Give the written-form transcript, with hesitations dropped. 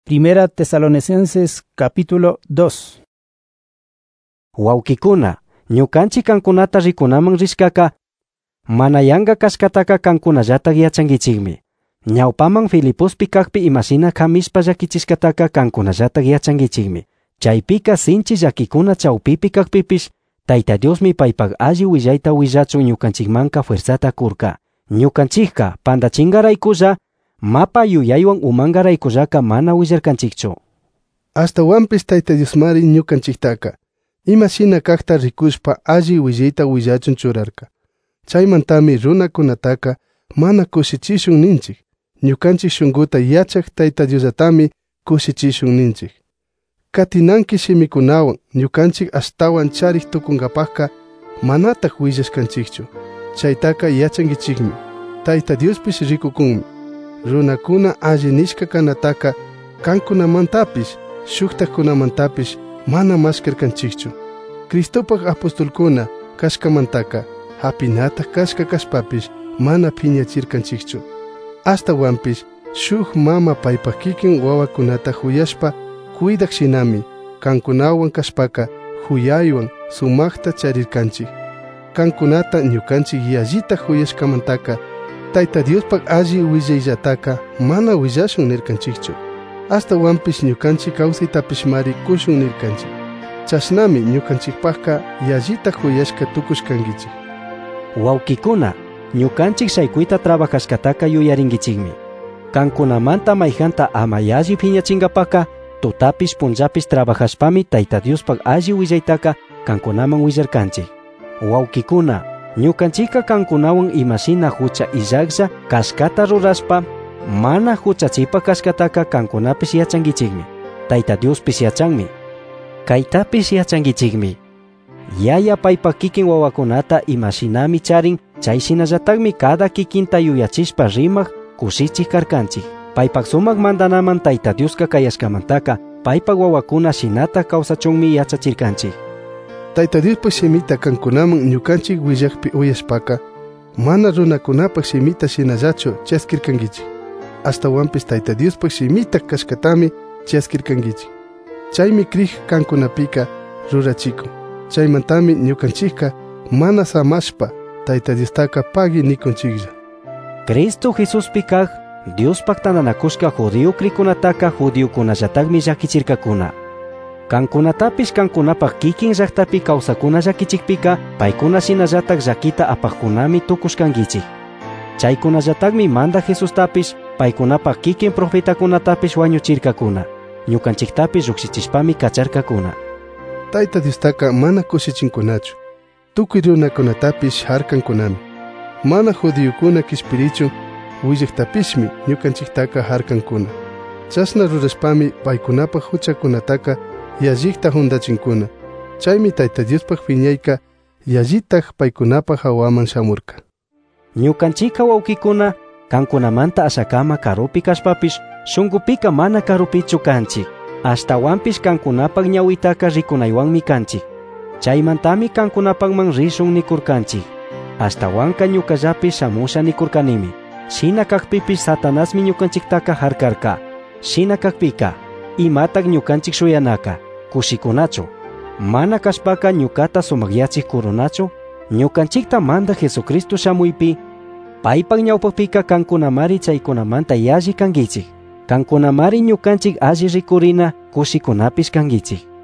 Primera Tesalonicenses capítulo 2. Wawkikuna, ñukanchik kankunata rikunaman rishkaka, mana yanga kashkataka kankunallatak yachankichikmi. Ñawpaman Filipospi kakpi imashina kamishpa llakichishkataka kankunallatak yachankichikmi. Chaypika sinchi llakikuna chawpipi kakpipish, Tayta Diosmi paypak alli willayta willachun ñukanchikmanka fuerzata kurka. Ñukanchikka pandachingaraykulla, mapa yuyaywan umangaraykullaka mana willarkanchikchu. Hasta wampis Tayta Diosmari ñukanchiktaka, imashina kakta rikushpa alli willayta willachun churarka. Chaymantami runakunataka mana kushichishun ninchik. Ñukanchik shunkuta yachak Tayta Diosatami kushichishun ninchik. Katinanki shimikunawan ñukanchik astawan charik tukunkapakka manatak willashkanchikchu. Chaytaka yachankichikmi. Tayta Diospish rikukunmi. Runakuna alli nishka kanataka kankunamantapish shuktakunamantapish mana mashkarkanchikchu. Cristopak apostolkuna kashkamantaka hapinata kashka kashpapish mana phiñachirkanchikchu. Hasta wampish shuk mama paypak kikin wawakunata huyashpa kuidak shinami kankunawan kashpaka huyaywan sumakta charirkanchik. Kankunata ñukanchik yallita huyashkamantaka Tayta Diospak alli willaylataka mana willashun nirkanchikchu. Hasta wampish ñukanchik kawsaytapish mari kushun nirkanchik. Chashnami ñukanchikpakka yallita huyashka tukushkankichik. Wawkikuna, ñukanchik shaykuyta trabajashkataka yuyarinkichikmi. Kankunamanta mayjanta ama yalli phiñachinkapaka tutapish punllapish trabajashpami Tayta Diospak alli willaytaka kankunaman willarkanchik. Wawkikuna, ñukanchikka kankunawan imashina hucha illaklla kashkata rurashpa mana huchachipa kashkataka kankunapish yachankichikmi. Tayta Diospish yachanmi. Kaytapish yachankichikmi. Yaya paypak kikin wawakunata imashinami charin, chayshinallataqmi kada kikinta yuyachishpa rimaq kushichik karkanchik. Paypak sumaq mandanaman Tayta Dioska kayashkamantaka paypak wawakuna shinata kawsachunmi yachachirkanchik. Tayta Diospak shimita kankunaman ñukanchik willakpi uyashpaka mana runakunapak shimita shinallachu chaskirkankichik. Hasta wampis Tayta Diospak shimita kashkatami chaskirkankichik. Chaymi krij kankunapika rurachikun. Chaymantami ñukanchikka mana samashpa Tayta Diostaka pagi nikunchiklla. Cristo Jesuspi kaq Diospak tananakushka judío krikunataka judíokunallatakmi llakichirkakuna. Kankunatapish kankunapak kikin llaqtapi kawsakuna llakichikpika paykuna shinallatak llakita apaqkunami tukushkankichik. Chaykunallatakmi manda Jesustapish paykunapak kikin profetakunatapish wañuchirkakuna. Ñukanchiktapish llukshichishpami kacharkakuna. Tayta Diostaka mana kushichinkunachu. Tukuy runakunatapish harkankunami. Mana judíokuna kishpirichu willaktapishmi ñukanchiktaka harkankuna. Chasna rurashpami paykunapak huchakunataka yallikta hundachinkuna. Chaymi Tayta Diospak phiñayka yallitak paykunapak hawaman shamurka. Ñukanchikka wawkikuna kankunamanta ashakama karupi kashpapish shunkupika mana karupichu kanchik. Hasta wampish kankunapak ñawitaka rikunaywanmi kanchik. Chaymantami kankunapakman rishun nikurkanchik. Hasta wanka ñukallapi shamusha nikurkanimi. Shina kakpipish Satanasmi ñukanchiktaka harkarka. Shina kakpika imatak ñukanchik shuyanaka kushikunachu. Mana kashpaka ñukata sumakyachik kurunachu. Ñukanchikta manda Jesucristo shamuypi paypak ñawpakpika kankunamari chaykunamanta yalli kankichik. Kankunamari ñukanchik alli rikurina kushikunapish kankichik.